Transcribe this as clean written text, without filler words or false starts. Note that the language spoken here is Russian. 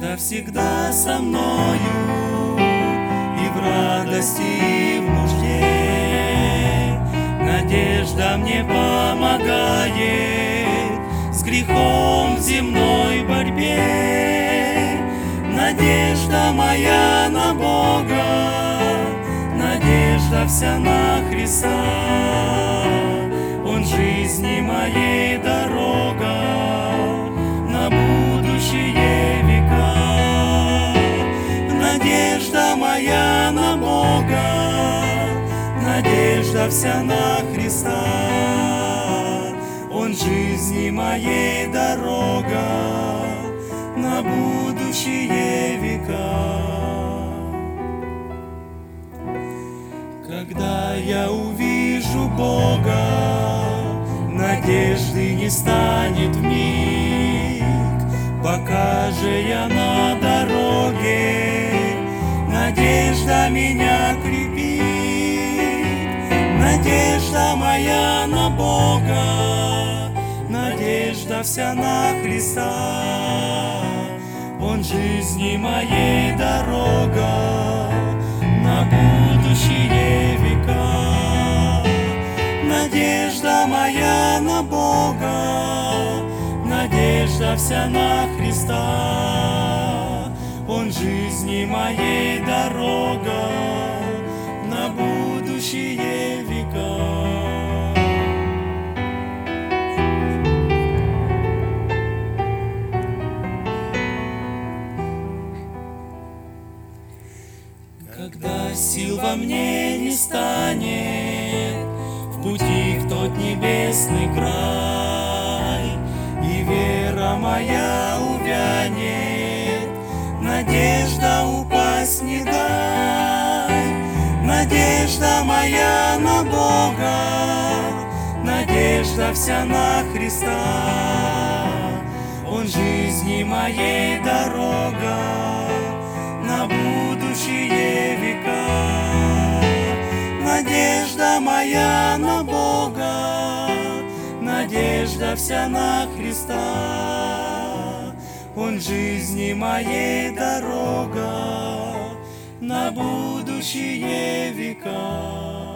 Надежда всегда со мною и в радости, и в нужде. Надежда мне помогает с грехом в земной борьбе. Надежда моя на Бога, надежда вся на Христа. Он жизни моей дорога на будущие века. Надежда моя на Бога, надежда вся на Христа. Он жизни моей дорога на будущие века. Когда я увижу Бога, надежды не станет вмиг. Пока же я на дороге, надежда меня крепит. Надежда моя на Бога, надежда вся на Христа. Он жизни моей дорога на будущие века. Надежда моя на Бога, надежда вся на Христа. Он жизни моей дорога на будущие века. Когда сил во мне не станет, в пути в тот небесный край, и вера моя увянет, надежда упасть не дай. Надежда моя на Бога, надежда вся на Христа. Он жизни моей дорога на будущие века. Надежда моя на Бога, надежда вся на Христа. Он жизни моей дорога на будущие века.